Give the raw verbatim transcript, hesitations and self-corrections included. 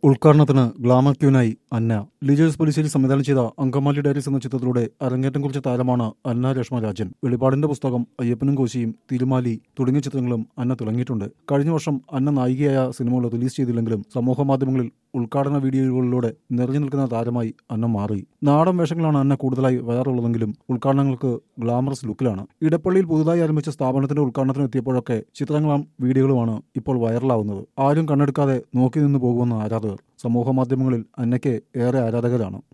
ഉദ്ഘാടനത്തിന് ഗ്ലാമർ ക്യൂനായി അന്ന. ലിജേഴ്സ് പോലീസിൽ സംവിധാനം ചെയ്ത അങ്കമാലി ഡയറീസ് എന്ന ചിത്രത്തിലൂടെ അരങ്ങേറ്റം കുറിച്ച താരമാണ് അന്ന രേഷ്മ രാജൻ. വെളിപാടിന്റെ പുസ്തകം, അയ്യപ്പനും കോശിയും, തിരുമാലി തുടങ്ങിയ ചിത്രങ്ങളും അന്ന തിളങ്ങിയിട്ടുണ്ട്. കഴിഞ്ഞ വർഷം അന്ന നായികയായ സിനിമകൾ റിലീസ് ചെയ്തില്ലെങ്കിലും സമൂഹ മാധ്യമങ്ങളിൽ ഉദ്ഘാടന വീഡിയോകളിലൂടെ നിറഞ്ഞു നിൽക്കുന്ന താരമായി അന്ന മാറി. നാടൻ വേഷങ്ങളാണ് അന്ന കൂടുതലായി വരാറുള്ളതെങ്കിലും ഉദ്ഘാടനങ്ങൾക്ക് ഗ്ലാമറസ് ലുക്കിലാണ്. ഇടപ്പള്ളിയിൽ പുതുതായി ആരംഭിച്ച സ്ഥാപനത്തിന്റെ ഉദ്ഘാടനത്തിന് എത്തിയപ്പോഴൊക്കെ ചിത്രങ്ങളും വീഡിയോകളുമാണ് ഇപ്പോൾ വൈറലാവുന്നത്. ആരും കണ്ണെടുക്കാതെ നോക്കി നിന്ന് പോകുമെന്ന് ആരാധകർ. സമൂഹ മാധ്യമങ്ങളിൽ അന്നയ്ക്ക് ഏറെ ആരാധകരാണ്.